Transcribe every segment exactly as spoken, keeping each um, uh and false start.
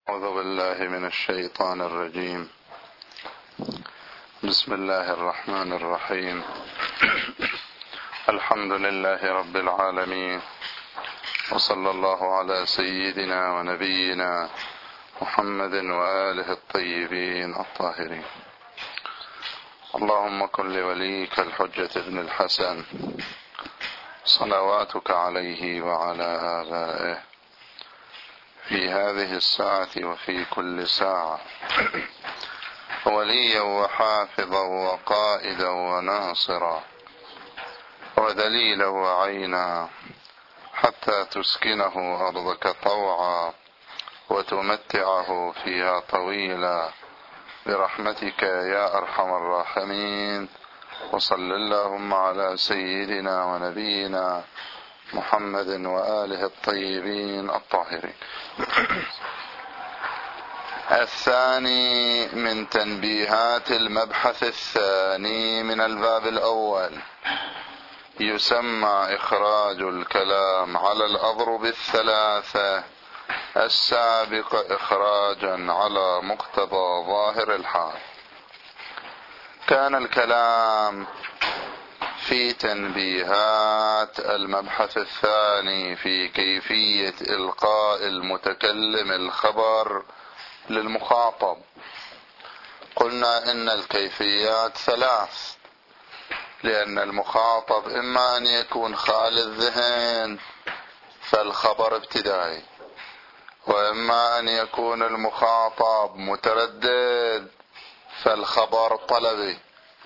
أعوذ بالله من الشيطان الرجيم. بسم الله الرحمن الرحيم. الحمد لله رب العالمين، وصلى الله على سيدنا ونبينا محمد وآله الطيبين الطاهرين. اللهم كن لوليك الحجة ابن الحسن صلواتك عليه وعلى آبائه في هذه الساعة وفي كل ساعة، وليا وحافظا وقائدا وناصرا ودليلا وعينا، حتى تسكنه أرضك طوعا وتمتعه فيها طويلا برحمتك يا أرحم الراحمين. وصل اللهم على سيدنا ونبينا محمد وآله الطيبين الطاهرين. الثاني من تنبيهات المبحث الثاني من الباب الأول، يسمى إخراج الكلام على الأضرب الثلاثة السابق إخراجا على مقتضى ظاهر الحال. كان الكلام في تنبيهات المبحث الثاني في كيفية إلقاء المتكلم الخبر للمخاطب. قلنا إن الكيفيات ثلاث، لأن المخاطب إما أن يكون خالي الذهن فالخبر ابتدائي، وإما أن يكون المخاطب متردد فالخبر طلبي،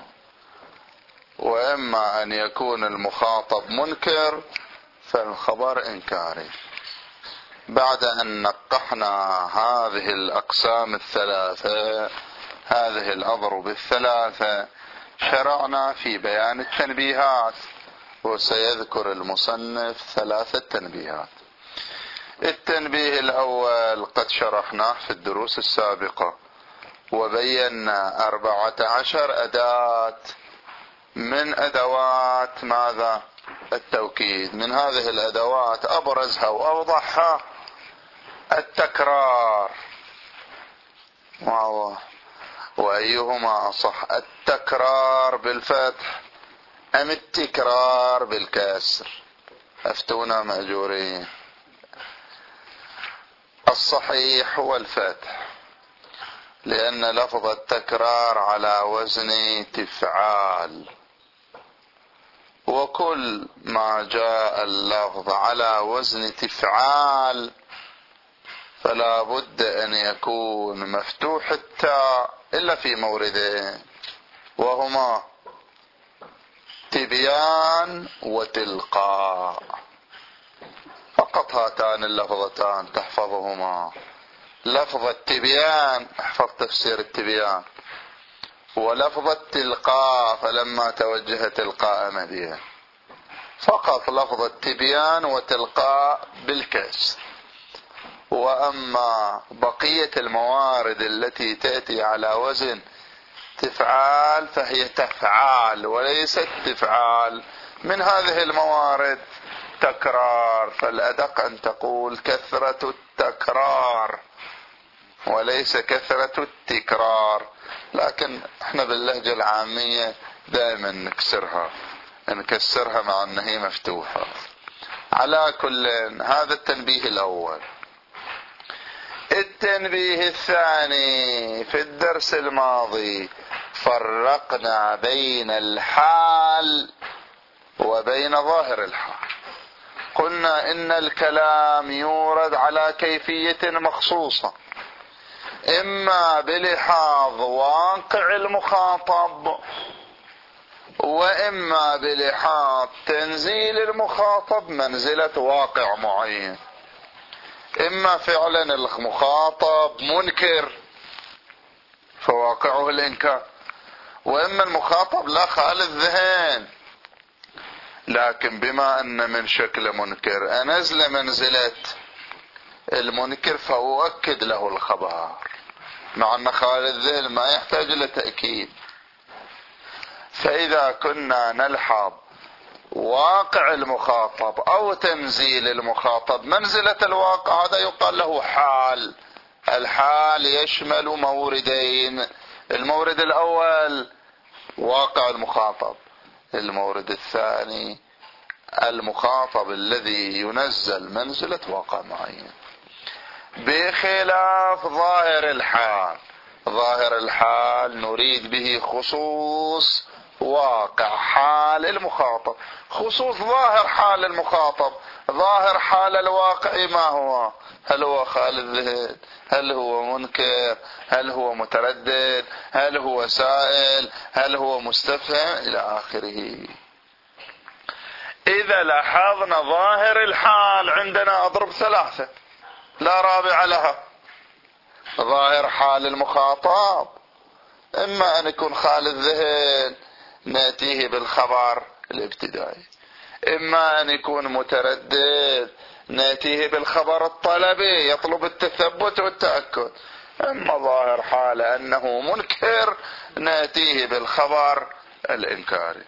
وإما أن يكون المخاطب منكر فالخبر إنكاري. بعد أن نقحنا هذه الأقسام الثلاثة، هذه الأضرب الثلاثة، شرعنا في بيان التنبيهات، وسيذكر المصنف ثلاثة تنبيهات. التنبيه الأول قد شرحناه في الدروس السابقة، وبينا أربعة عشر أداة من أدوات ماذا؟ التوكيد. من هذه الأدوات أبرزها وأوضحها التكرار، وأيهما أصح، التكرار بالفتح أم التكرار بالكسر؟ أفتونا مأجورين. الصحيح هو الفتح، لأن لفظ التكرار على وزن تفعال، وكل ما جاء اللفظ على وزن تفعال فلا بد أن يكون مفتوح التاء إلا في موردين، وهما تبيان وتلقاء. فقط هاتان اللفظتان تحفظهما. لفظ التبيان احفظ تفسير التبيان، ولفظ التلقاء فلما توجه تلقاء مدينة. فقط لفظ التبيان وتلقاء بالكسر. وأما بقية الموارد التي تأتي على وزن تفعال فهي تفعال وليست تفعال. من هذه الموارد تكرار، فالأدق أن تقول كثرة التكرار وليس كثرة التكرار، لكن احنا باللهجة العامية دائما نكسرها نكسرها مع أنها هي مفتوحة. على كل، هذا التنبيه الأول. التنبيه الثاني، في الدرس الماضي فرقنا بين الحال وبين ظاهر الحال. قلنا إن الكلام يورد على كيفية مخصوصة، إما بلحاظ واقع المخاطب، وإما بلحاظ تنزيل المخاطب منزلة واقع معين. إما فعلا المخاطب منكر فواقعه الإنكار، وإما المخاطب لا خالي الذهن، لكن بما أن من شكل منكر أنزل منزلة المنكر فأؤكد له الخبر، مع أن خالي الذهن ما يحتاج إلى تأكيد. فإذا كنا نلحظ واقع المخاطب أو تنزيل المخاطب منزلة الواقع، هذا يقال له حال الحال يشمل موردين: المورد الأول واقع المخاطب، المورد الثاني المخاطب الذي ينزل منزلة واقع معين، بخلاف ظاهر الحال. ظاهر الحال نريد به خصوص واقع حال المخاطب، خصوص ظاهر حال المخاطب. ظاهر حال الواقع ما هو؟ هل هو خال الذهن؟ هل هو منكر؟ هل هو متردد؟ هل هو سائل؟ هل هو مستفهم؟ إلى آخره. إذا لاحظنا ظاهر الحال عندنا أضرب ثلاثة لا رابع لها. ظاهر حال المخاطب إما أن يكون خال الذهن نأتيه بالخبر الابتدائي، إما أن يكون متردد نأتيه بالخبر الطلبي يطلب التثبت والتأكد، أما ظاهر حال أنه منكر نأتيه بالخبر الإنكاري.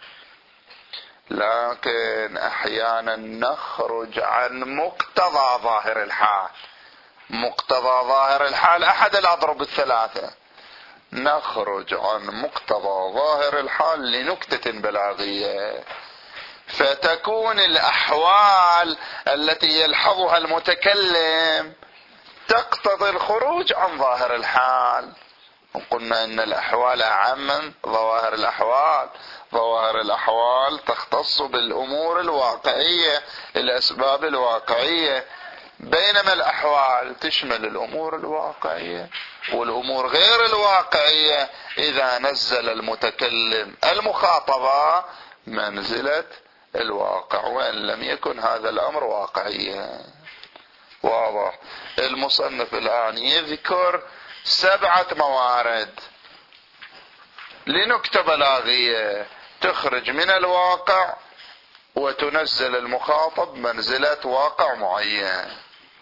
لكن أحيانا نخرج عن مقتضى ظاهر الحال. مقتضى ظاهر الحال أحد الأضرب الثلاثة، نخرج عن مقتضى ظاهر الحال لنكتة بلاغية، فتكون الأحوال التي يلحظها المتكلم تقتضي الخروج عن ظاهر الحال. وقلنا إن الأحوال أعم من ظواهر الأحوال. ظواهر الأحوال تختص بالأمور الواقعية، الأسباب الواقعية، بينما الأحوال تشمل الأمور الواقعية والأمور غير الواقعية إذا نزل المتكلم المخاطبة منزلة الواقع، وإن لم يكن هذا الأمر واقعيا. واضح؟ المصنف الآن يذكر سبعة موارد لنكتة بلاغية تخرج من الواقع وتنزل المخاطب منزلة واقع معين.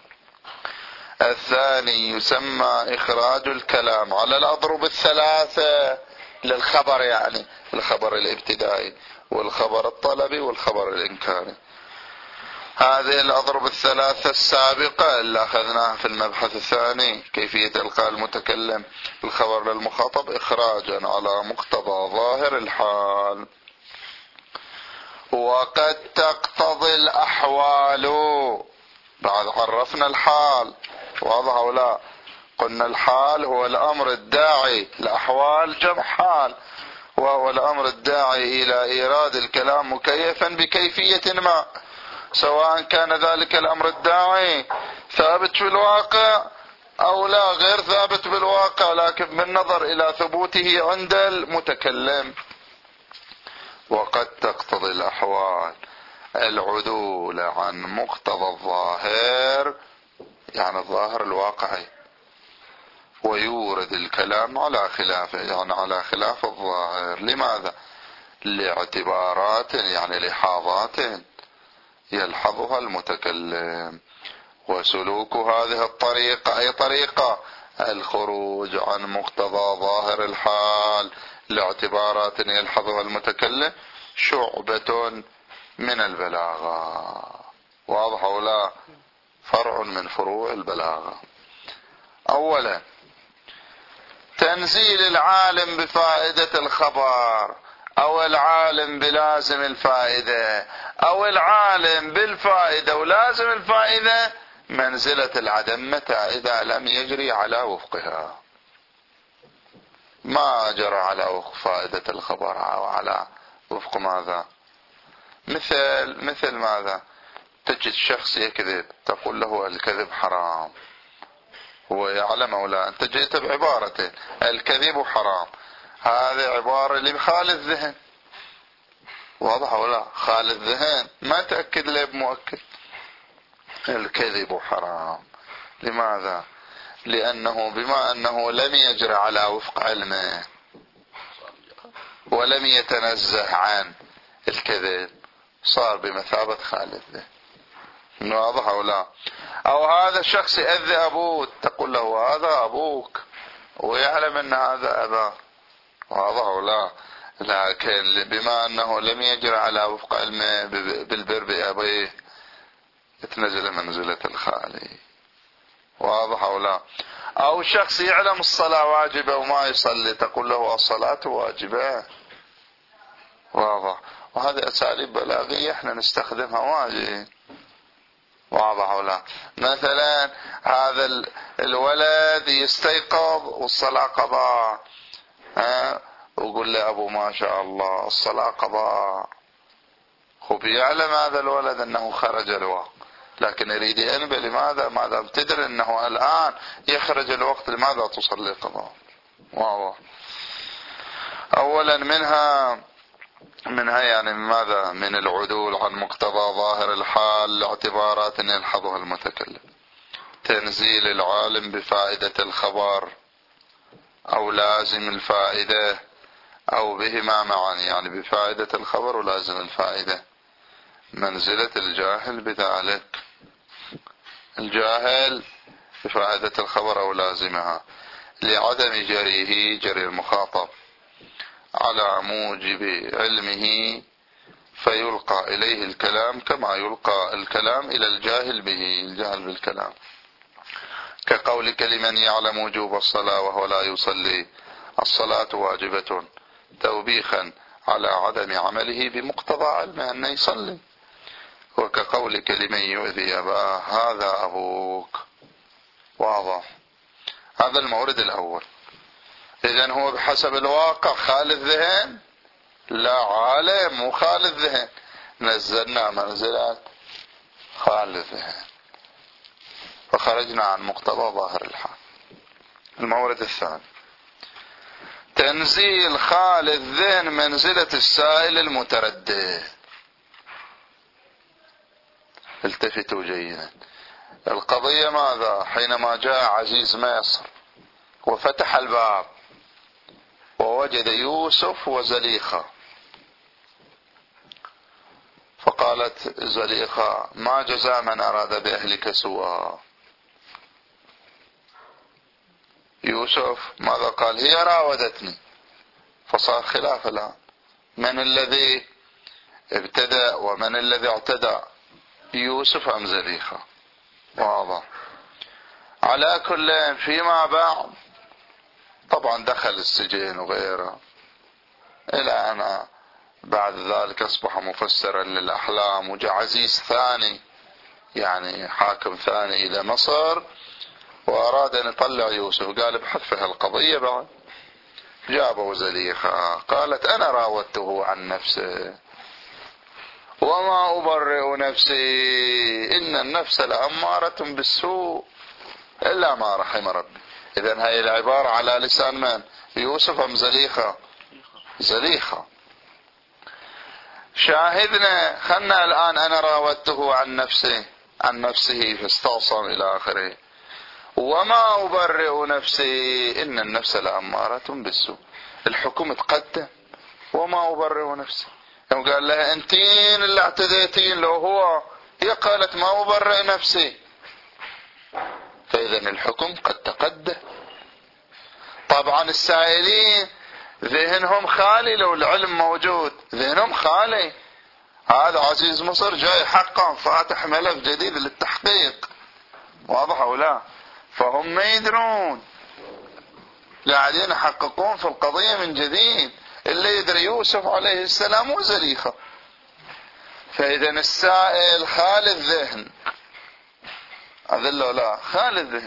الثاني يسمى إخراج الكلام على الأضرب الثلاثة للخبر، يعني الخبر الابتدائي والخبر الطلبي والخبر الإنكاري. هذه الأضرب الثلاثة السابقة اللي أخذناها في المبحث الثاني، كيفية إلقاء المتكلم الخبر للمخاطب إخراجا على مقتضى ظاهر الحال. وقد تقتضي الأحوال، بعد عرفنا الحال، واضح أو لا؟ قلنا الحال هو الأمر الداعي، الأحوال جمع حال، وهو الأمر الداعي إلى إيراد الكلام مكيفا بكيفية ما، سواء كان ذلك الأمر الداعي ثابت في الواقع أو لا غير ثابت بالواقع، لكن بالنظر إلى ثبوته عند المتكلم. وقد تقتضي الأحوال العدول عن مقتضى الظاهر، يعني الظاهر الواقعي، ويورد الكلام على خلافه، يعني على خلاف الظاهر. لماذا؟ لاعتبارات، يعني لحاظات يلحظها المتكلم. وسلوك هذه الطريقة، أي طريقة؟ الخروج عن مقتضى ظاهر الحال لاعتبارات يلحظها المتكلم، شعبة من البلاغة. واضح أو لا؟ فرع من فروع البلاغة. أولا تنزيل العالم بفائدة الخبر، أو العالم بلازم الفائدة، أو العالم بالفائدة ولازم الفائدة منزلة العدم، متى؟ إذا لم يجري على وفقها. ما جرى على وفق فائدة الخبر أو على وفق ماذا؟ مثل مثل ماذا؟ تجد شخص يكذب، تقول له الكذب حرام، هو يعلم أو لا؟ أنت جئت بعبارة الكذب حرام، هذه عبارة لخال الذهن، واضح ولا؟ خال الذهن ما تأكد له بمؤكد. الكذب حرام، لماذا؟ لأنه بما أنه لم يجري على وفق علمه ولم يتنزه عن الكذب، صار بمثابة خال الذهن. واضح أو لا؟ أو هذا الشخص يأذي أبوه، تقول له هذا أبوك ويعلم أن هذا أباه، واضح أو لا؟ لكن بما أنه لم يجري على وفق علمه بالبر بأبيه، يتنزل منزلة الخالي. واضح أو لا؟ أو شخص يعلم الصلاة واجبة وما يصلي، تقول له الصلاة واجبة. واضح؟ وهذه أساليب بلاغية احنا نستخدمها واجد. واضح أو لا؟ مثلا هذا الولد يستيقظ والصلاة قضاء، ها، ويقول لي أبو ما شاء الله الصلاة قضاء. خب يعلم هذا الولد أنه خرج الوقت، لكن يريد ينبه لماذا؟ ما دام تدري أنه الآن يخرج الوقت لماذا تصلي قضاء؟ واضح؟ أولا منها منها يعني ماذا؟ من العدول عن مقتضى ظاهر الحال لاعتبارات يلحظها المتكلم. تنزيل العالم بفائدة الخبر أو لازم الفائدة أو بهما معا، يعني بفائدة الخبر ولازم الفائدة. منزلة الجاهل بذلك، الجاهل بفائدة الخبر أو لازمها، لعدم جريه جري المخاطب على موجب علمه فيلقى إليه الكلام كما يلقى الكلام إلى الجاهل به، الجاهل بالكلام. كقولك لمن يعلم وجوب الصلاة وهو لا يصلي الصلاة واجبة، توبيخا على عدم عمله بمقتضى علمه أن يصلي. وكقولك لمن يؤذي أباه هذا أبوك. واضح؟ هذا المورد الأول. إذن هو بحسب الواقع خالي الذهن؟ لا، عالم مو خالي الذهن، نزلنا منزلات خالي الذهن فخرجنا عن مقتضى ظاهر الحال. المورد الثاني تنزيل خالي الذهن منزلة السائل المتردد. التفتوا جيدا. القضية ماذا؟ حينما جاء عزيز مصر وفتح الباب ووجد يوسف وزليخة، فقالت زليخة ما جزاء من أراد بأهلك سوءا؟ يوسف ماذا قال؟ هي راودتني. فصار خلاف الآن، من الذي ابتدأ ومن الذي اعتدى، يوسف أم زليخة؟ واضح؟ على كل فيما بعد طبعا دخل السجن وغيره، إلى أن بعد ذلك أصبح مفسرا للأحلام، وجاء عزيز ثاني يعني حاكم ثاني إلى مصر وأراد أن يطلع يوسف، قال ابحث في هالقضية بعد. جابوا زليخة قالت أنا راودته عن نفسه وما أبرئ نفسي إن النفس لأمارة بالسوء إلا ما رحم ربي. إذن هاي العبارة على لسان من؟ يوسف أم زليخة؟ زليخة. شاهدنا خلنا الآن أنا راودته عن نفسه عن نفسه فاستعصم إلى آخره. وما أبرئ نفسي إن النفس لأمارة بالسوء. الحكم تقدم وما أبرئ نفسي، يوم قال لها أنتين اللي اعتديتين لو هو، هي قالت ما أبرئ نفسي. فإذا الحكم قد تقدم. طبعا السائلين ذهنهم خالي، لو العلم موجود ذهنهم خالي. هذا عزيز مصر جاي حقا فاتح ملف جديد للتحقيق، واضح أو لا؟ فهم ما يدرون، قاعدين يحققون في القضية من جديد. اللي يدري يوسف عليه السلام وزليخة. فإذا السائل خالي الذهن، أذل لا خالي الذهن.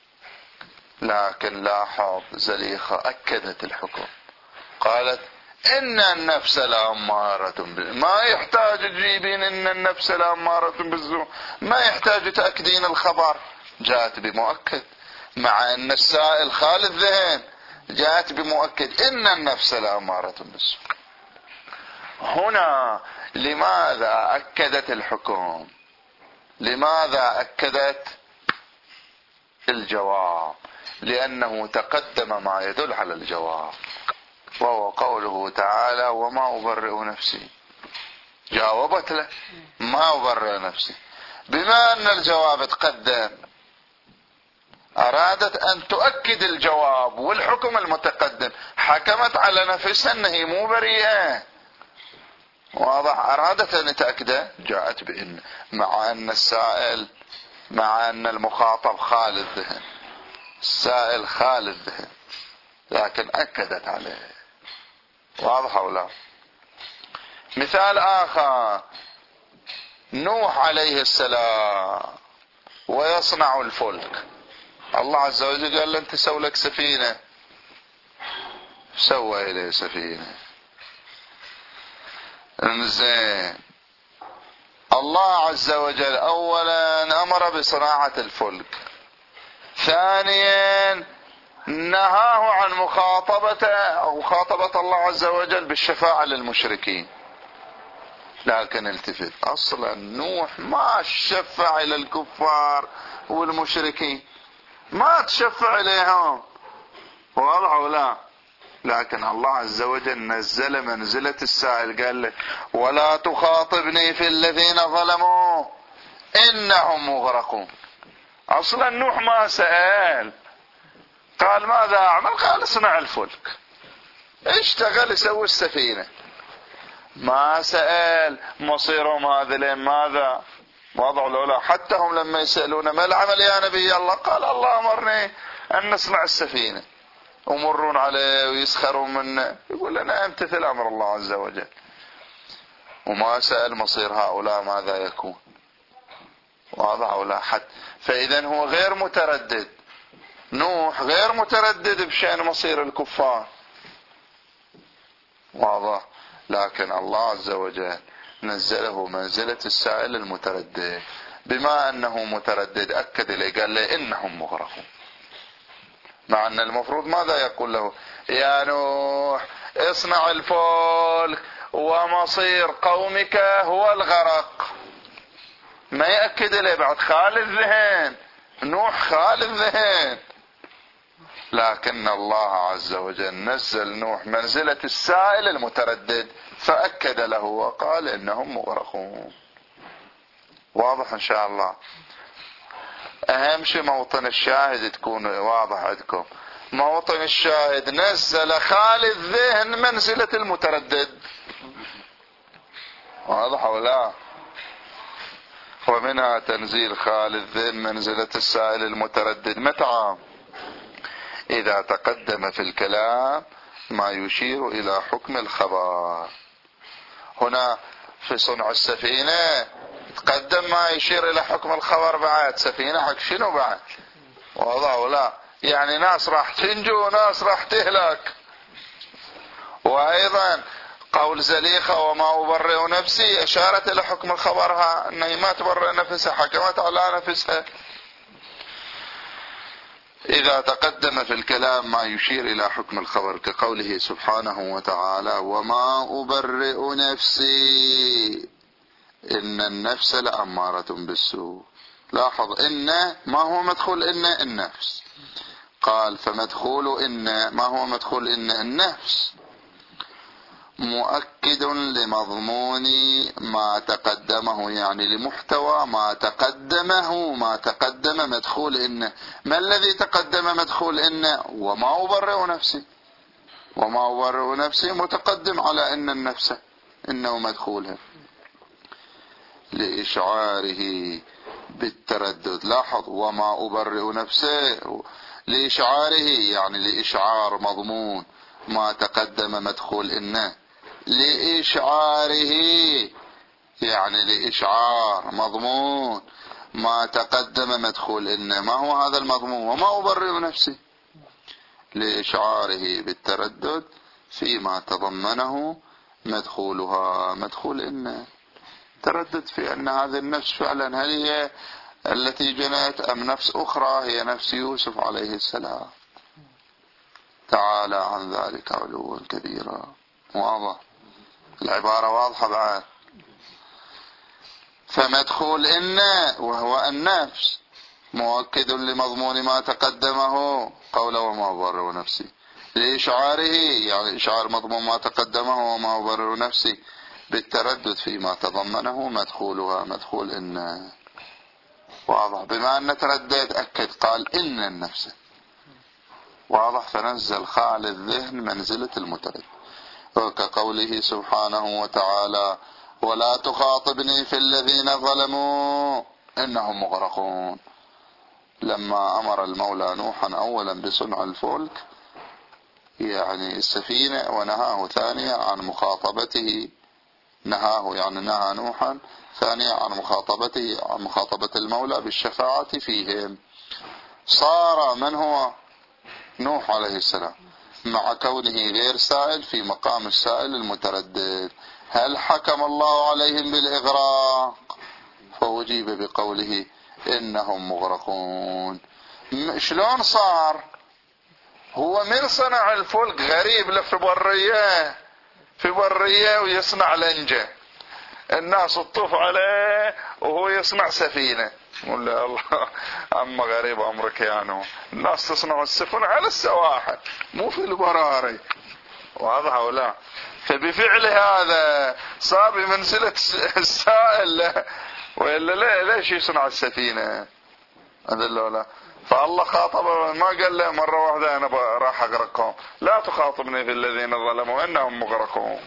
لكن لاحظ زليخة أكدت الحكم، قالت إن النفس لأمارة بالسوء. ما يحتاج تجيبين إن النفس لأمارة بالسوء، ما يحتاج تأكدين الخبر، جاءت بمؤكد. مع أن السائل خالي الذهن جاءت بمؤكد إن النفس لأمارة بالسوء. هنا لماذا أكدت الحكم؟ لماذا أكدت الجواب؟ لأنه تقدم ما يدل على الجواب، وهو قوله تعالى وما أبرئ نفسي. جاوبت له ما أبرئ نفسي. بما أن الجواب تقدم أرادت أن تؤكد الجواب والحكم المتقدم، حكمت على نفسها أنها مو بريئة. واضح؟ أرادت أن تأكده، جاءت بإن مع أن السائل مع أن المخاطب خالي الذهن، السائل خالي الذهن، لكن أكدت عليه. واضح أو لا؟ مثال آخر، نوح عليه السلام ويصنع الفلك. الله عز وجل قال له انت سوي لك سفينة، سوى إليه سفينة. انزين، الله عز وجل أولا أمر بصناعة الفلك، ثانيا نهاه عن مخاطبة أو مخاطبة الله عز وجل بالشفاعة للمشركين. لكن التفت، أصلا نوح ما شفع إلى الكفار والمشركين، ما تشفع إليهم، واضح ولا؟ لكن الله عز وجل نزل منزلة السائل، قال له ولا تخاطبني في الذين ظلموا إنهم مغرقون. أصلا نوح ما سأل، قال ماذا أعمل؟ قال اصنع الفلك، اشتغل يسوي السفينة، ما سأل مصيرهم هذا لين ماذا. واضح ولا؟ حتى هم لما يسألون ما العمل يا نبي الله، قال الله أمرني أن نصنع السفينة، ومرون عليه ويسخرون منه، يقول لنا امتثل أمر الله عز وجل، وما سأل مصير هؤلاء ماذا يكون. واضح ولا؟ حد فإذا هو غير متردد، نوح غير متردد بشأن مصير الكفار، واضح. لكن الله عز وجل نزله منزلة السائل المتردد، بما أنه متردد أكد إليه، قال له إنهم مغرقون، مع أن المفروض ماذا يقول له؟ يا نوح اصنع الفلك ومصير قومك هو الغرق. ما يأكد إليه بعد، خالي الذهن، نوح خالي الذهن. لكن الله عز وجل نزل نوح منزلة السائل المتردد، فأكد له وقال إنهم مغرقون. واضح إن شاء الله؟ أهم شيء موطن الشاهد تكون واضح عندكم. موطن الشاهد نزل خالي الذهن منزلة المتردد، واضح ولا؟ ومنها تنزيل خالي الذهن منزلة السائل المتردد متى؟ إذا تقدم في الكلام ما يشير إلى حكم الخبر. هنا في صنع السفينة تقدم ما يشير إلى حكم الخبر، بعد سفينة حق شنو بعد؟ واضح ولا؟ يعني ناس راح تنجو وناس راح تهلك. وأيضا قول زليخة وما أبرئ نفسي أشارت إلى حكم الخبرها، أنها ما تبرئ نفسها، حكمت على نفسها. إذا تقدم في الكلام ما يشير إلى حكم الخبر، كقوله سبحانه وتعالى وما أبرئ نفسي إن النفس لأمارة بالسوء. لاحظ إن ما هو مدخول إن النفس، قال فمدخول إن ما هو مدخول إن النفس مؤكد لمضمون ما تقدمه، يعني لمحتوى ما تقدمه. ما تقدم مدخول إن، ما الذي تقدم مدخول إن؟ وما أبرئ نفسي، وما أبرئ نفسي متقدم على إن النفس، إنه مدخولها لإشعاره بالتردد. لاحظ وما أبرئ نفسه لإشعاره، يعني لإشعار مضمون ما تقدم مدخول إنه، لإشعاره يعني لإشعار مضمون ما تقدم مدخول إنه. ما هو هذا المضمون؟ وما أبرئ نفسي، لإشعاره بالتردد فيما تضمنه مدخولها، مدخول إنه، تردد في أن هذه النفس فعلا هل هي التي جنت أم نفس أخرى هي نفس يوسف عليه السلام، تعالى عن ذلك علوا كبيرا. واضح العبارة؟ واضحة بعد. فمدخول إن وهو النفس مؤكد لمضمون ما تقدمه قوله وما أبرئ نفسي، لإشعاره يعني إشعار مضمون ما تقدمه وما أبرئ نفسي بالتردد فيما تضمنه مدخولها، مدخول إن. واضح؟ بما أن تردد أكد قال إن النفس. واضح؟ فنزل خالي الذهن منزلة المتردد، وكقوله سبحانه وتعالى ولا تخاطبني في الذين ظلموا إنهم مغرقون. لما أمر المولى نوحا أولا بصنع الفلك يعني السفينة، ونهاه ثانيا عن مخاطبته، نهاه يعني نهى نوحا ثانيا عن مخاطبته عن مخاطبة المولى بالشفاعة فيهم، صار من هو نوح عليه السلام مع كونه غير سائل في مقام السائل المتردد. هل حكم الله عليهم بالإغراق؟ فأجيب بقوله إنهم مغرقون. شلون صار؟ هو من صنع الفلك غريب له في برية في برية ويصنع لنجة، الناس تطوف عليه وهو يصنع سفينة. ولا الله أما غريب أمرك يا نوح، الناس تصنع السفن على السواحل مو في البراري، واضح ولا؟ فبفعل هذا صار بمنزلة السائل، وإلا ليش يصنع السفينة؟ هذا لا. فالله خاطب، ما قال له مرة واحدة أنا راح أغرقهم، لا تخاطبني في الذين ظلموا إنهم مغرقون.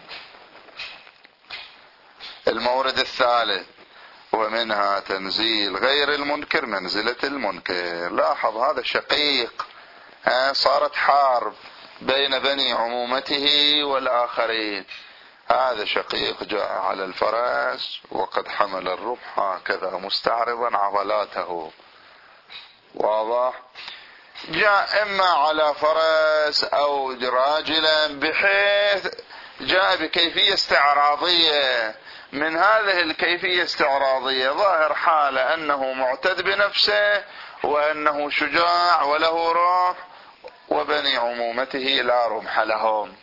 المورد الثالث ومنها تنزيل غير المنكر منزلة المنكر. لاحظ هذا شقيق، صارت حرب بين بني عمومته والآخرين. هذا شقيق جاء على الفرس وقد حمل الرمح هكذا مستعرضا عضلاته، واضح؟ جاء إما على فرس أو راجلا، بحيث جاء بكيفية استعراضية. من هذه الكيفية استعراضية ظاهر حاله أنه معتد بنفسه وأنه شجاع وله رمح، وبني عمومته لا رمح لهم،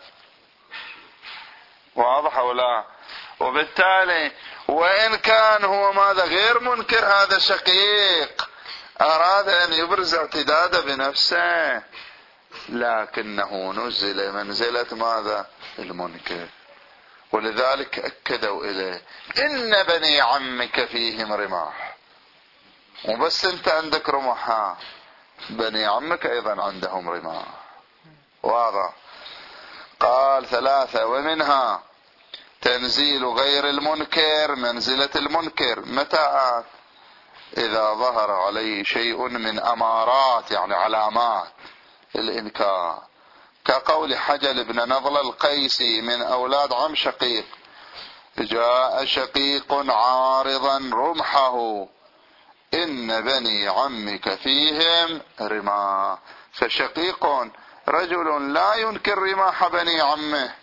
واضح ولا؟ وبالتالي وإن كان هو ماذا غير منكر، هذا شقيق أراد أن يبرز اعتداده بنفسه، لكنه نزل منزلة ماذا؟ المنكر. ولذلك أكدوا إليه إن بني عمك فيهم رماح، وبس أنت عندك رمحا، بني عمك أيضا عندهم رماح، واضح؟ قال ثلاثة ومنها تنزيل غير المنكر منزلة المنكر. متى؟ إذا ظهر عليه شيء من أمارات يعني علامات الإنكار، كقول حجل بن نضل القيسي من أولاد عم شقيق: جاء شقيق عارضا رمحه إن بني عمك فيهم رماح. فشقيق رجل لا ينكر رماح بني عمه،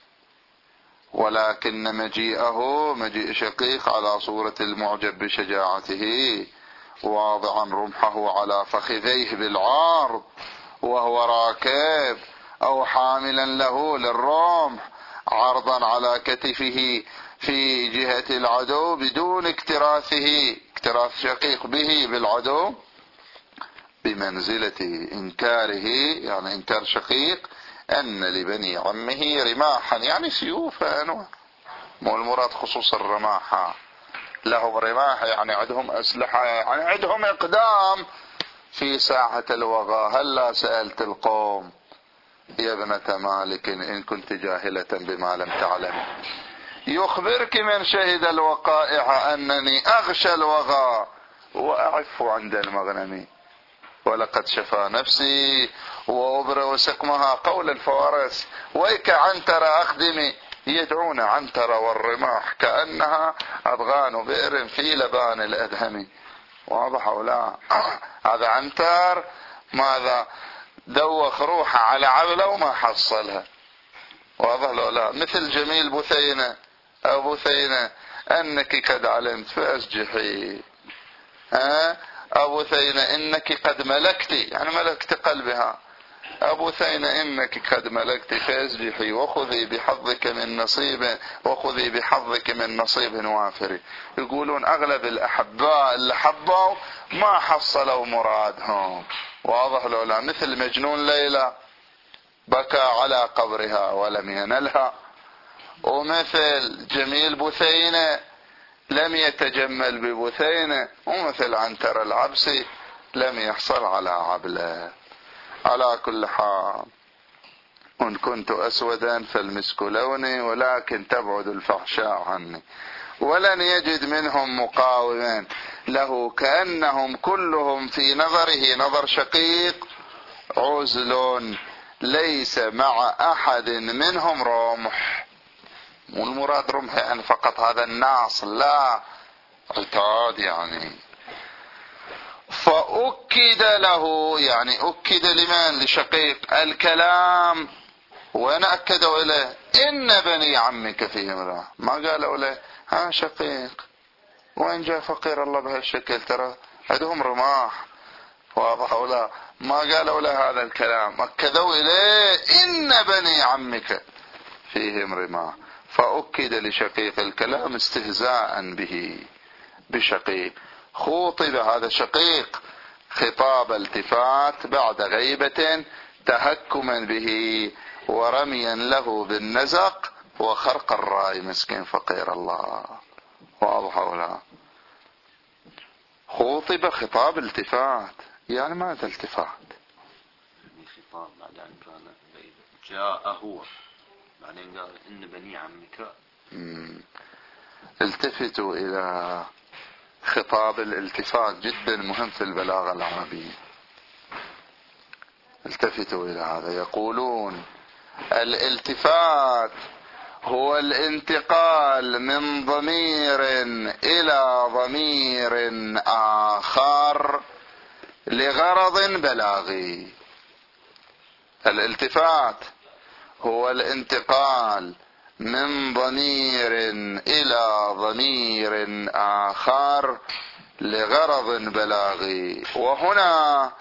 ولكن مجيئه مجيء شقيق على صورة المعجب بشجاعته، واضعا رمحه على فخذيه بالعارض وهو راكب، أو حاملا له للرمح عرضا على كتفه في جهة العدو بدون اكتراثه، اكتراث شقيق به بالعدو، بمنزلة إنكاره يعني إنكار شقيق أن لبني عمه رماحا يعني سيوفا، مو المراد خصوص الرماحة، لهم رماح يعني عندهم أسلحة، يعني عندهم إقدام في ساحة الوغى. هلا سألت القوم يا ابنة مالك إن كنت جاهلة بما لم تعلم، يخبرك من شهد الوقائع أنني أغشى الوغى وأعف عند المغنم، ولقد شفى نفسي وأبرئ سقمها. قول الفوارس: ويك عنتر أخدمي، يدعون عنتر والرماح كأنها أضغان بئر في لبان الأدهم، واضح ولا؟ هذا عنتر ماذا؟ دوخ روحه على عبلة وما حصلها، واضح لو لا؟ مثل جميل بثينة أو بثينة أنك قد علمت فأسجحي، ها أبو ثينة إنك قد ملكتي يعني ملكت قلبها، أبو ثينة إنك قد ملكت فأسجحي وخذي بحظك من نصيب وخذي بحظك من نصيب وافر. يقولون أغلب الأحباء اللي حبوا ما حصلوا مرادهم، واضح لو لا؟ مثل مجنون ليلى بكى على قبرها ولم ينلها، ومثل جميل بثينة لم يتجمل ببثينة، ومثل عنتر العبسي لم يحصل على عبله. على كل حال إن كنت أسودا فالمسك لوني ولكن تبعد الفحشاء عني، ولن يجد منهم مقاوما له، كأنهم كلهم في نظره نظر شقيق عزل، ليس مع أحد منهم رمح. مو المراد رمح يعني فقط هذا الناص، لا، عتاد يعني. فأكد له، يعني أكد لمن؟ لشقيق الكلام. وين أكدوا إليه؟ إن بني عمك فيهم رمح. ما قالوا له ها شقيق، وين جاء فقير الله بهالشكل، ترى عندهم رماح، واضح ولا؟ ما قالوا له هذا الكلام، أكدوا إليه إن بني عمك فيهم رماح. فأكد لشقيق الكلام استهزاء به، بشقيق. خوطب هذا شقيق خطاب التفات بعد غيبة تهكما به ورميا له بالنزق وخرق الرأي، مسكين فقير الله، واضح ولا؟ خوطب خطاب التفات، يعني ماذا التفات؟ خطاب بعد أن كان جاء هو بعدين قال إن بني عمك. التفتوا إلى خطاب الالتفات، جدا مهم في البلاغة العربية. التفتوا إلى هذا. يقولون الالتفات هو الانتقال من ضمير إلى ضمير آخر لغرض بلاغي. الالتفات هو الانتقال من ضمير إلى ضمير آخر لغرض بلاغي. وهنا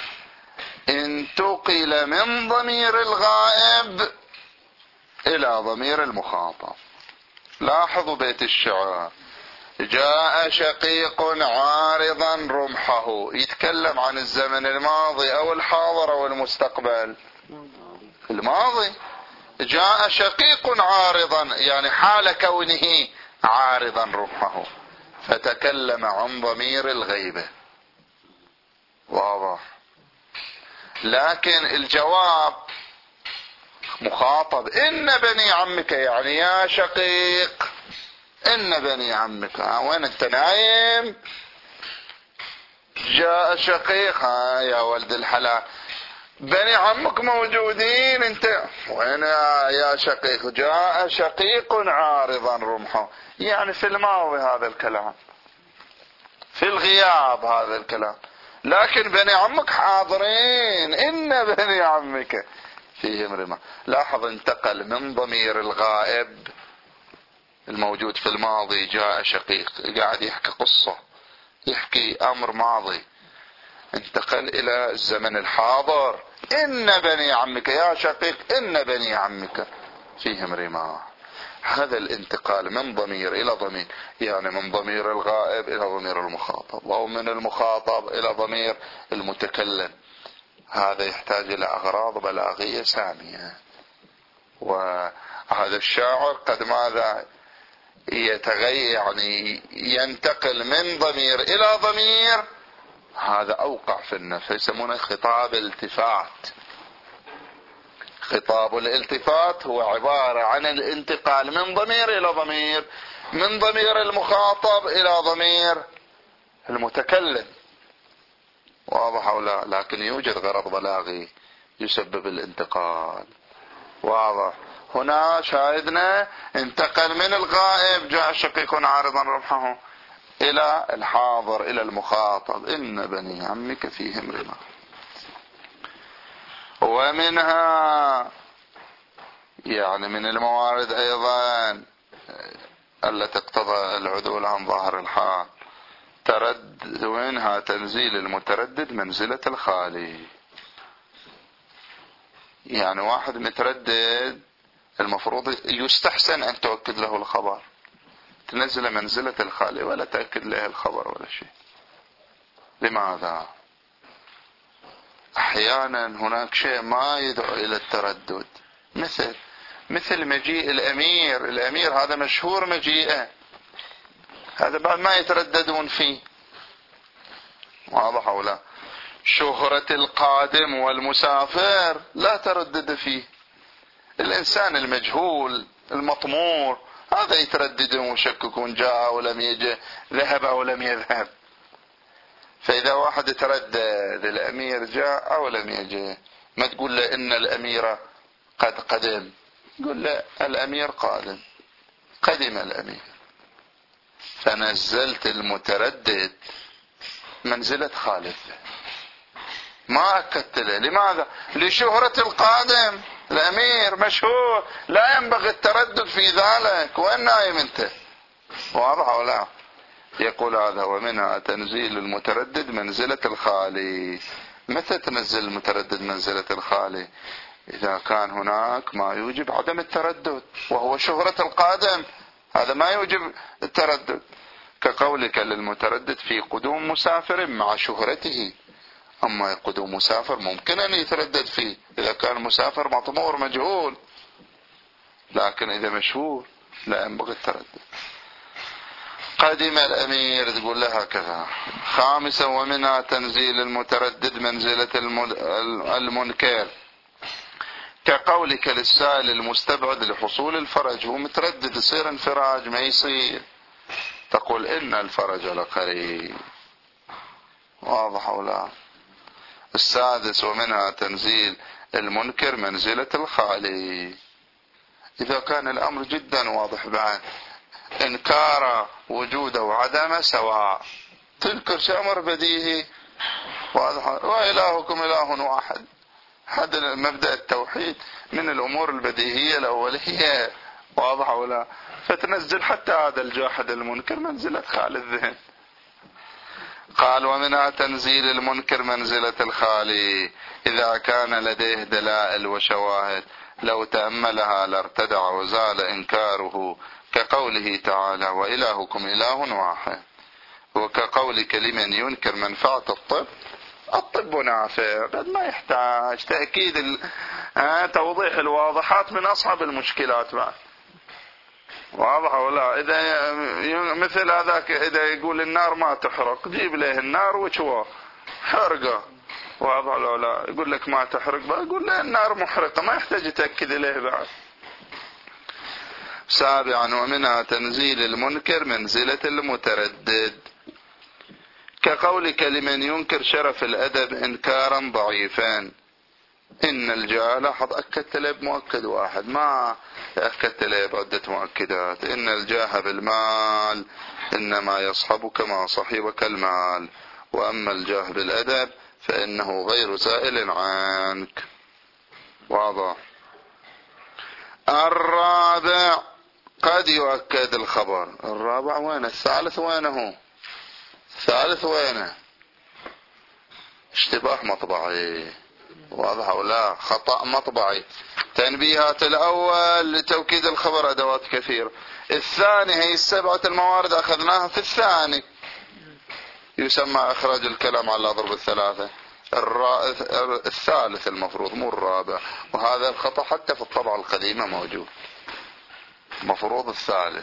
انتقل من ضمير الغائب إلى ضمير المخاطب. لاحظوا بيت الشعر: جاء شقيق عارضا رمحه، يتكلم عن الزمن الماضي أو الحاضر أو المستقبل؟ الماضي. جاء شقيق عارضا يعني حال كونه عارضا رمحه، فتكلم عن ضمير الغيبة، واضح. لكن الجواب مخاطب: إن بني عمك، يعني يا شقيق إن بني عمك. وين أنت نايم؟ جاء شقيق، ها يا ولد الحلال، بني عمك موجودين، انت وين يا شقيق؟ جاء شقيق عارضا رمحه، يعني في الماضي هذا الكلام، في الغياب هذا الكلام، لكن بني عمك حاضرين. إن بني عمك فيهم رمح. لاحظ انتقل من ضمير الغائب الموجود في الماضي، جاء شقيق قاعد يحكي قصة، يحكي أمر ماضي، انتقل إلى الزمن الحاضر: إن بني عمك يا شقيق إن بني عمك فيهم رماح. هذا الانتقال من ضمير إلى ضمير، يعني من ضمير الغائب إلى ضمير المخاطب، أو من المخاطب إلى ضمير المتكلم. هذا يحتاج إلى أغراض بلاغية سامية. وهذا الشاعر قد ماذا يتغير، يعني ينتقل من ضمير إلى ضمير، هذا أوقع في النفس، يسمونه خطاب التفات. خطاب الالتفات هو عبارة عن الانتقال من ضمير إلى ضمير، من ضمير المخاطب إلى ضمير المتكلم، واضح أو لا؟ لكن يوجد غرض بلاغي يسبب الانتقال، واضح. هنا شاهدنا انتقل من الغائب جاء شقيق عارضا رمحه إلى الحاضر إلى المخاطب: إن بني عمك فيهم رماح. ومنها يعني من الموارد أيضا التي اقتضى العدول عن ظاهر الحال تردد، ومنها تنزيل المتردد منزلة الخالي. يعني واحد متردد المفروض يستحسن أن تؤكد له الخبر، تنزل منزلة الخالي ولا تأكد له الخبر ولا شيء. لماذا؟ أحيانا هناك شيء ما يدعو إلى التردد، مثل مثل مجيء الأمير. الأمير هذا مشهور مجيئه، هذا بعد ما يترددون فيه، واضح أو لا؟ شهرة القادم والمسافر لا تردد فيه. الإنسان المجهول المطمور هذا يترددون ويشككون جاء أو لم يجي، ذهب أو لم يذهب. فإذا واحد تردد الأمير جاء أو لم يجي، ما تقول له إن الأمير قد قدم، قل له الأمير قادم، قدم الأمير. فنزلت المتردد منزلة خالد، ما أكدت له. لماذا؟ لشهرة القادم، الأمير مشهور، لا ينبغي التردد في ذلك. وين نايم أنت؟ واضح ولا؟ يقول هذا ومنها تنزيل المتردد منزلة الخالي. متى تنزل المتردد منزلة الخالي؟ إذا كان هناك ما يوجب عدم التردد، وهو شهرة القادم، هذا ما يوجب التردد. كقولك للمتردد في قدوم مسافر مع شهرته. أما قدوم مسافر ممكن أن يتردد فيه إذا كان مسافر مطمور مجهول، لكن إذا مشهور لا ينبغي التردد. قدم الأمير تقول لها كذا. خامسا ومنها تنزيل المتردد منزلة المنكر، كقولك للسائل المستبعد لحصول الفرج، هو متردد يصير انفراج ما يصير، تقول إن الفرج لقريب. واضح ولا؟ السادس ومنها تنزيل المنكر منزلة الخالي، إذا كان الأمر جدا واضح بعد، إنكار وجوده وعدمه سواء، تنكر أمر بديهي واضح، وإلهكم إله واحد، هذا مبدأ التوحيد من الأمور البديهية الأولية. واضح ولا؟ فتنزل حتى هذا الجاحد المنكر منزلة خالي الذهن. قال ومنها تنزيل المنكر منزلة الخالي، إذا كان لديه دلائل وشواهد لو تأملها لارتدع وزال إنكاره، كقوله تعالى وإلهكم إله واحد، وكقولك لمن ينكر منفعة الطب، الطب نافع، بعد ما يحتاج تأكيد ال... آه توضيح الواضحات من أصعب المشكلات بعد. واضح ولا؟ إذا مثل هذاك إذا يقول النار ما تحرق، جيب له النار وشوى حرقه. واضح ولا؟ يقول لك ما تحرق، يقول له النار محرقة، ما يحتاج يتأكد له بعد. سابعا ومنها تنزيل المنكر منزلة المتردد، كقولك لمن ينكر شرف الأدب إنكارا ضعيفا، إن الجاه، لاحظ أكدت له بمؤكد واحد، ما أكدت له بعدة مؤكدات. إن الجاه بالمال إنما يصحبك ما صحبك المال، وأما الجاه بالأدب فإنه غير زائل عنك. واضح. الرابع قد يؤكد الخبر. الرابع وين؟ الثالث وينه؟ الثالث وينه؟ اشتباه مطبعي. واضح ولا؟ خطأ مطبعي. تنبيهات الأول لتوكيد الخبر أدوات كثيرة. الثاني هي السبعة الموارد أخذناها في الثاني، يسمى إخراج الكلام على ضرب الثلاثة. الثالث المفروض مو الرابع، وهذا الخطأ حتى في الطبعة القديمة موجود، مفروض الثالث.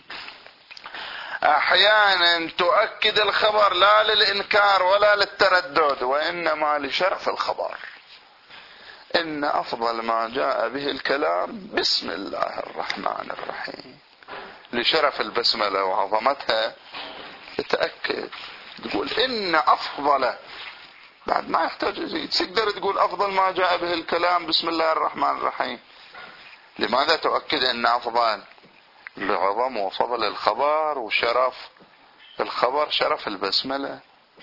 أحيانا تؤكد الخبر لا للإنكار ولا للتردد، وإنما لشرف الخبر. إن أفضل ما جاء به الكلام بسم الله الرحمن الرحيم، لشرف البسملة وعظمتها تتأكد، تقول إن أفضل، بعد ما يحتاج يزيد، تقدر تقول أفضل ما جاء به الكلام بسم الله الرحمن الرحيم. لماذا تؤكد إن أفضل؟ لعظم وفضل الخبر وشرف الخبر، شرف البسملة.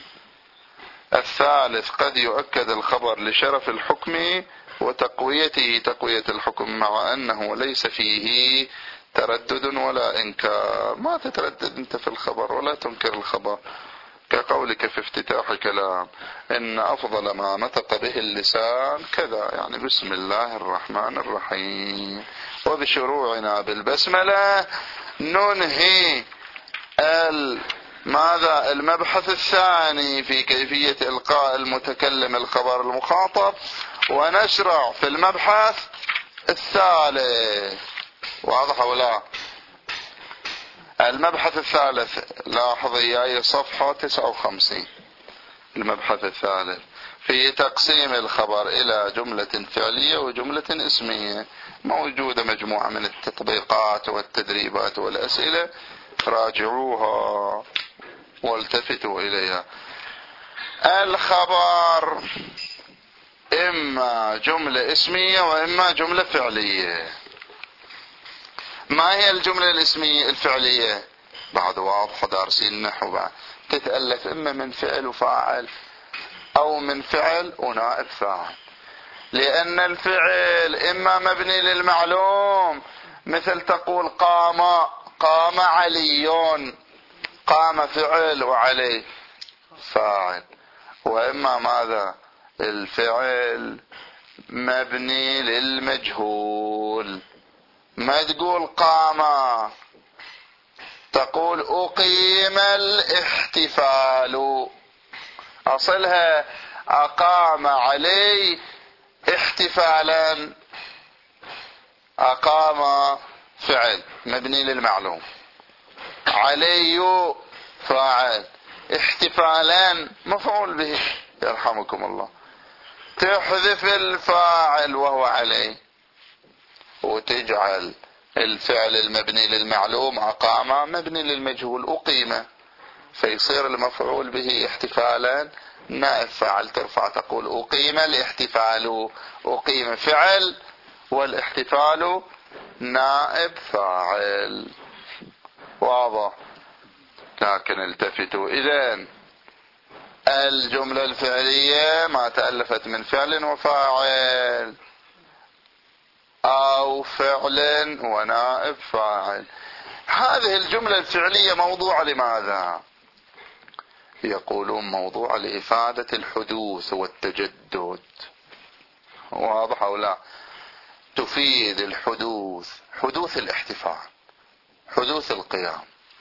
الثالث قد يؤكد الخبر لشرف الحكم وتقويته، تقوية الحكم، مع أنه ليس فيه تردد ولا إنكار، ما تتردد أنت في الخبر ولا تنكر الخبر، كقولك في افتتاح كلام إن أفضل ما نطق به اللسان كذا، يعني بسم الله الرحمن الرحيم. وبشروعنا بالبسملة ننهي ماذا؟ المبحث الثاني في كيفية إلقاء المتكلم الخبر المخاطب، ونشرع في المبحث الثالث. واضح ولا؟ المبحث الثالث لاحظ إياي صفحة تسعة وخمسين، المبحث الثالث في تقسيم الخبر إلى جملة فعلية وجملة اسمية، موجودة مجموعة من التطبيقات والتدريبات والأسئلة، راجعوها والتفتوا إليها. الخبر إما جملة اسمية وإما جملة فعلية. ما هي الجملة الاسمية الفعلية؟ بعد واضح، دارسين النحو بعد. تتألف إما من فعل وفاعل أو من فعل ونائب فاعل، لأن الفعل إما مبني للمعلوم، مثل تقول قام قام علي، قام فعل وعلي فاعل، وإما ماذا؟ الفعل مبني للمجهول. ما تقول قام، تقول أقيم الاحتفال، أصلها أقام علي احتفالا، أقام فعل مبني للمعلوم، علي فاعل، احتفالا مفعول به، يرحمكم الله. تحذف الفاعل وهو علي وتجعل الفعل المبني للمعلوم أقام مبني للمجهول أقيم، فيصير المفعول به احتفالا نائب فاعل، ترفع تقول أقيم الاحتفال، أقيم فعل والاحتفال نائب فاعل. واضح؟ لكن التفتوا، إذن الجملة الفعلية ما تألفت من فعل وفاعل أو فعل ونائب فاعل. هذه الجملة الفعلية موضوع لماذا؟ يقولون موضوع لإفادة الحدوث والتجدد. واضح أو لا؟ تفيد الحدوث، حدوث الاحتفال، حدوث القيام.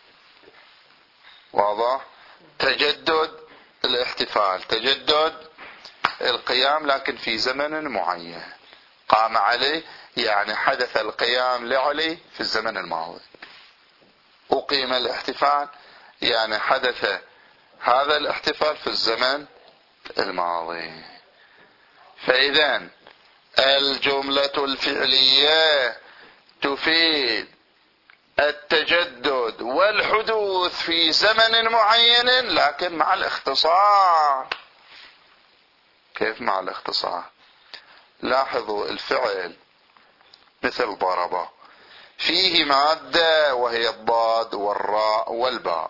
واضح؟ تجدد الاحتفال، تجدد القيام، لكن في زمن معين. قام علي يعني حدث القيام لعلي في الزمن الماضي. أقيم الاحتفال يعني حدث هذا الاحتفال في الزمن الماضي. فإذا الجملة الفعلية تفيد التجدد والحدوث في زمن معين، لكن مع الاختصار. كيف مع الاختصار؟ لاحظوا الفعل مثل ضرب فيه مادة وهي الضاد والراء والباء،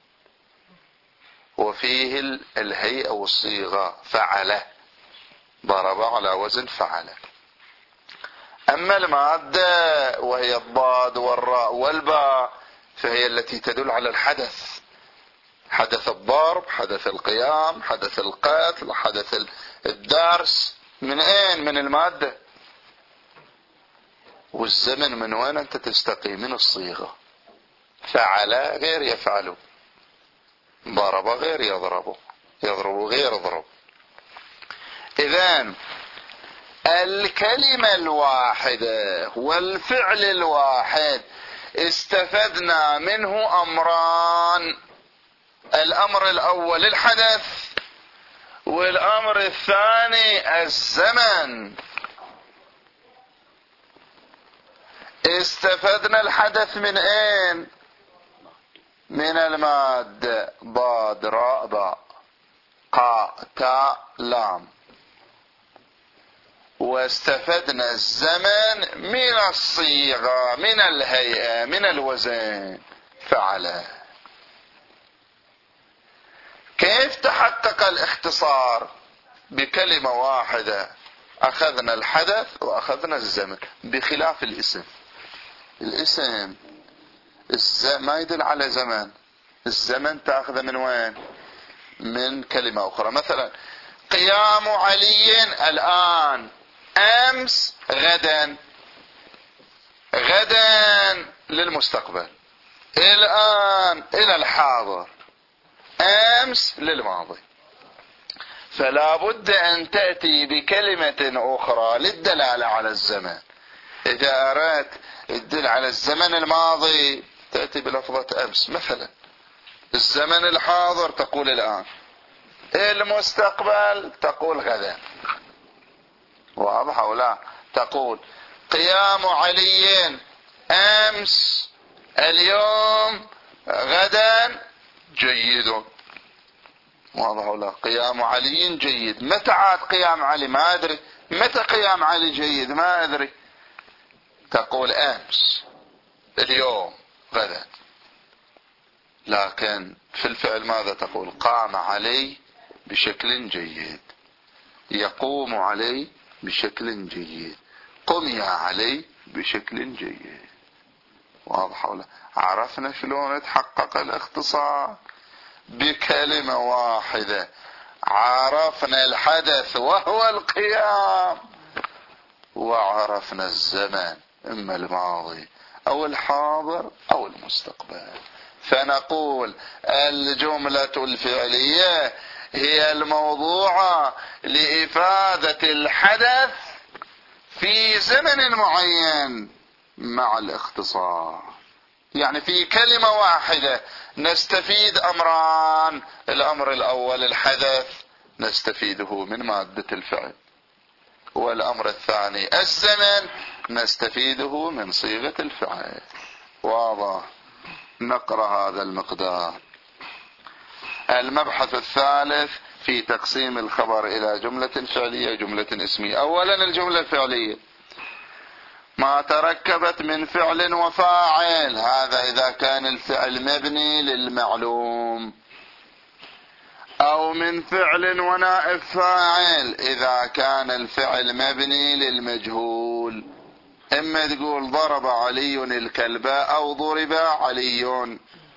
وفيه الهيئة والصيغة فعل، ضرب على وزن فعل. أما المادة وهي الضاد والراء والباء فهي التي تدل على الحدث، حدث الضرب، حدث القيام، حدث القتل، حدث الدرس. من أين؟ من المادة. والزمن من وين أنت تستقي؟ من الصيغة. فعل غير يفعل، ضرب غير يضرب، يضرب غير يضرب. إذن الكلمة الواحدة والفعل الواحد استفدنا منه أمران: الأمر الأول الحدث، والأمر الثاني الزمن. استفدنا الحدث من أين؟ من المادة ضاد راء باء قاء تاء لام. واستفدنا الزمن من الصيغة، من الهيئة، من الوزن فعل. كيف تحقق الاختصار؟ بكلمة واحدة أخذنا الحدث وأخذنا الزمن، بخلاف الاسم. الاسم ما يدل على زمن، الزمن تأخذ من وين؟ من كلمة أخرى. مثلا قيام علي الآن، أمس غدا، غدا للمستقبل، الآن إلى الحاضر، أمس للماضي. فلا بد أن تأتي بكلمة أخرى للدلالة على الزمن. إذا أردت الدل على الزمن الماضي تأتي بلفظة أمس مثلا، الزمن الحاضر تقول الآن، المستقبل تقول غدا. واضح أو لا؟ تقول قيام علي أمس اليوم غدا جيد. واضح أو لا؟ قيام علي جيد. متى عاد قيام علي؟ ما أدري. متى قيام علي جيد؟ ما أدري. تقول أمس اليوم غدا. لكن في الفعل ماذا تقول؟ قام علي بشكل جيد، يقوم علي بشكل جيد، قم يا علي بشكل جيد. واضح ولا؟ عرفنا شلون تحقق الاختصار؟ بكلمة واحدة عرفنا الحدث وهو القيام، وعرفنا الزمن اما الماضي او الحاضر او المستقبل. فنقول الجملة الفعلية هي الموضوعة لإفادة الحدث في زمن معين مع الاختصار. يعني في كلمة واحدة نستفيد أمران: الأمر الأول الحدث نستفيده من مادة الفعل، والأمر الثاني الزمن نستفيده من صيغة الفعل. واضح؟ نقرأ هذا المقدار. المبحث الثالث في تقسيم الخبر إلى جملة فعلية وجملة اسمية. أولا الجملة الفعلية ما تركبت من فعل وفاعل، هذا إذا كان الفعل مبني للمعلوم، أو من فعل ونائب فاعل إذا كان الفعل مبني للمجهول. إما تقول ضرب علي الكلب أو ضرب علي،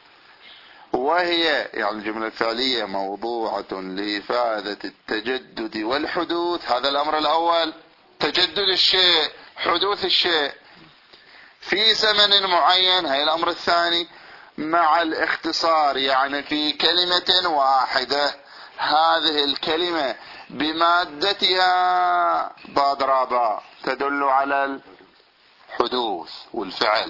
وهي يعني الجملة الفعلية موضوعة لإفادة التجدد والحدوث. هذا الأمر الأول، تجدد الشيء، حدوث الشيء في زمن معين. هاي الأمر الثاني مع الاختصار، يعني في كلمة واحدة. هذه الكلمة بمادتها ضاد رابع تدل على الحدوث والفعل،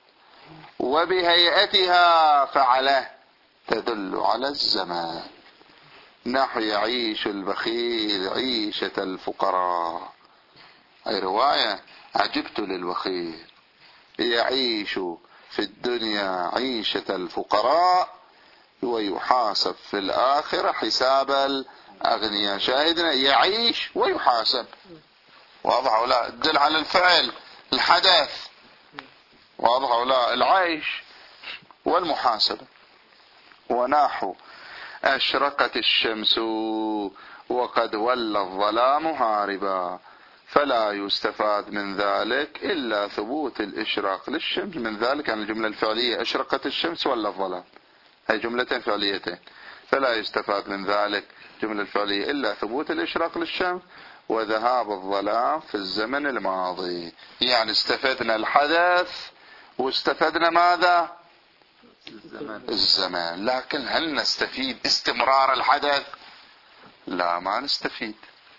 وبهيئتها فعله تدل على الزمان. نحو يعيش البخيل عيشة الفقراء. أي رواية عجبت للبخيل يعيش في الدنيا عيشة الفقراء ويحاسب في الآخرة حساب الأغنياء. شاهدنا يعيش ويحاسب. واضح ولا؟ تدل على الفعل الحدث. واضح ولا؟ العيش والمحاسبة. ونحو أشرقت الشمس وقد ولى الظلام هاربا، فلا يستفاد من ذلك إلا ثبوت الإشراق للشمس. من ذلك عن الجملة الفعلية أشرقت الشمس ولا الظلام، هي جملتين فعليتين. فلا يستفاد من ذلك جملة الفعلية إلا ثبوت الإشراق للشمس وذهاب الظلام في الزمن الماضي. يعني استفدنا الحدث واستفدنا ماذا؟ الزمان. الزمان. لكن هل نستفيد استمرار الحدث؟ لا، ما نستفيد.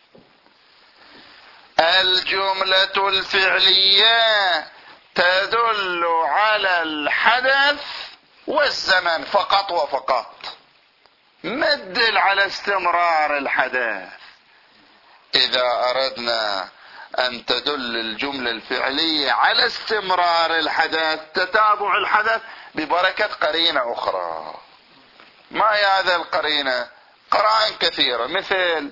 الجملة الفعلية تدل على الحدث والزمن فقط وفقط، ما تدل على استمرار الحدث. إذا أردنا أن تدل الجملة الفعلية على استمرار الحدث، تتابع الحدث ببركة قرينة أخرى. ما هي هذا القرينة؟ قرائن كثيرة، مثل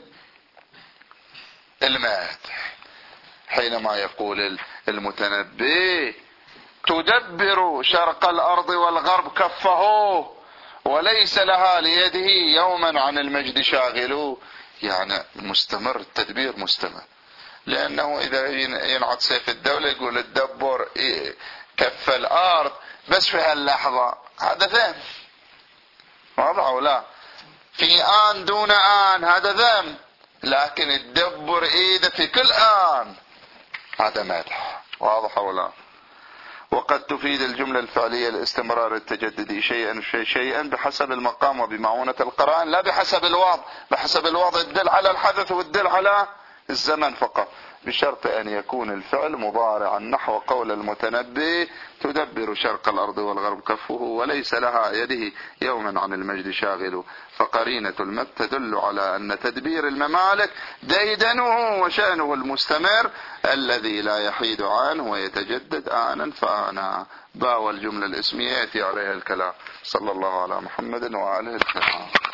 المدح، حينما يقول المتنبي تدبر شرق الأرض والغرب كفه وليس لها ليده يوما عن المجد شاغل. يعني مستمر، التدبير مستمر. لأنه إذا ينعط سيف الدولة يقول تدبر كف الأرض بس في هاللحظة، هذا ذم. واضح ولا؟ في آن دون آن هذا ذم، لكن الدبر إيده في كل آن هذا مدح. واضح ولا؟ وقد تفيد الجملة الفعلية الاستمرار التجددي شيئا شيئا بحسب المقام وبمعونة القرائن، لا بحسب الوضع. بحسب الوضع تدل على الحدث وتدل على الزمن فقط، بشرط أن يكون الفعل مضارعا نحو قول المتنبي تدبر شرق الأرض والغرب كفه وليس لها يده يوما عن المجد شاغل. فقرينة المد تدل على أن تدبير الممالك ديدنه وشأنه المستمر الذي لا يحيد عنه ويتجدد آنا فآنا. باء والجملة الاسمية يأتي عليها الكلام. صلى الله على محمد وآله الكرام.